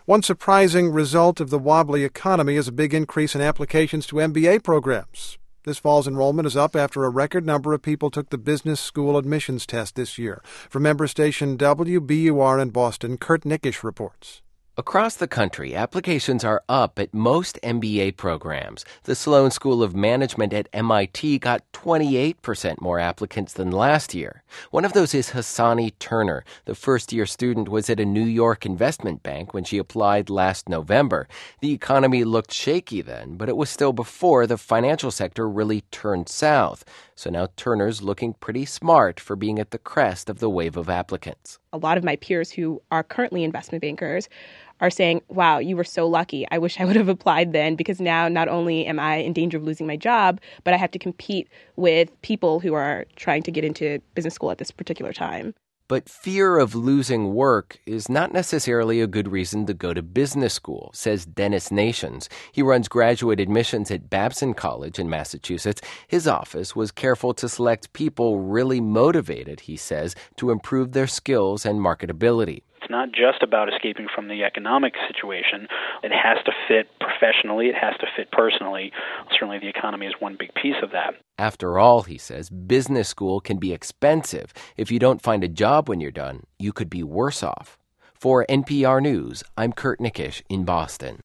One surprising result of the wobbly economy is a big increase in applications to MBA programs. This fall's enrollment is up after a record number of people took the business school admissions test this year. From member station WBUR in Boston, Kurt Nickisch reports. Across the country, applications are up at most MBA programs. The Sloan School of Management at MIT got 28% more applicants than last year. One of those is Hassani Turner. The first-year student was at a New York investment bank when she applied last November. The economy looked shaky then, but it was still before the financial sector really turned south. So now Turner's looking pretty smart for being at the crest of the wave of applicants. A lot of my peers who are currently investment bankers are saying, wow, you were so lucky. I wish I would have applied then, because now not only am I in danger of losing my job, but I have to compete with people who are trying to get into business school at this particular time. But fear of losing work is not necessarily a good reason to go to business school, says Dennis Nations. He runs graduate admissions at Babson College in Massachusetts. His office was careful to select people really motivated, he says, to improve their skills and marketability. It's not just about escaping from the economic situation. It has to fit professionally. It has to fit personally. Certainly the economy is one big piece of that. After all, he says, business school can be expensive. If you don't find a job when you're done, you could be worse off. For NPR News, I'm Kurt Nickisch in Boston.